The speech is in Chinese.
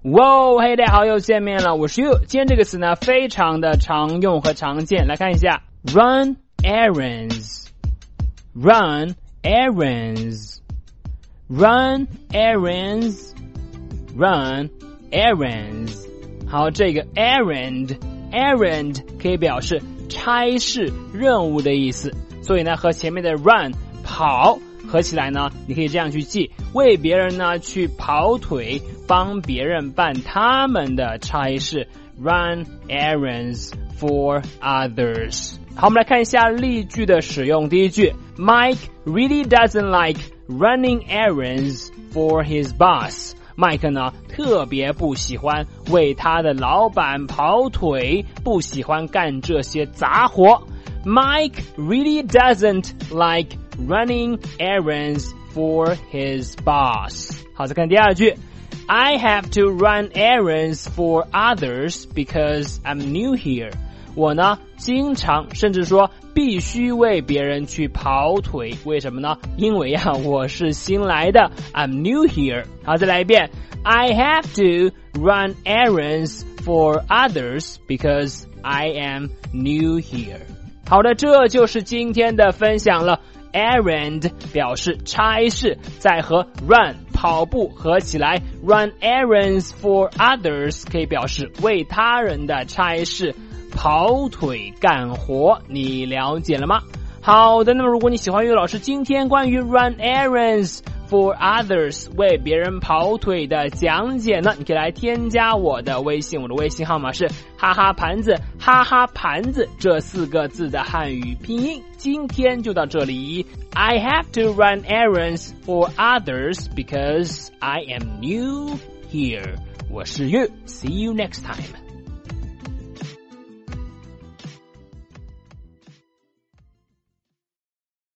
哇，嘿，大家好，又见面了，我是 You。今天这个词呢，非常的常用和常见，来看一下 ，run errands，run errands，run errands，run errands。好，这个 errand 可以表示差事、任务的意思，所以呢，和前面的 run 跑合起来呢，你可以这样去记，为别人呢去跑腿，帮别人办他们的差事 ，run errands for others。好，我们来看一下例句的使用。第一句 ，Mike really doesn't like running errands for his boss。麦克呢特别不喜欢为他的老板跑腿，不喜欢干这些杂活。Mike really doesn't like running errands for his boss。好，再看第二句 I have to run errands for others because I'm new here。我呢经常甚至说必须为别人去跑腿，为什么呢？因为我是新来的 I'm new here。 好，再来一遍 I have to run errands for others because I am new here。 好的，这就是今天的分享了。 Errand 表示差事，再和 run 跑步合起来 run errands for others 可以表示为他人的差事跑腿干活，你了解了吗？好的，那么如果你喜欢岳老师今天关于 run errands for others 为别人跑腿的讲解呢，你可以来添加我的微信，我的微信号码是哈哈盘子，哈哈盘子这4个字的汉语拼音。今天就到这里 I have to run errands for others because I am new here。 我是岳， See you next time。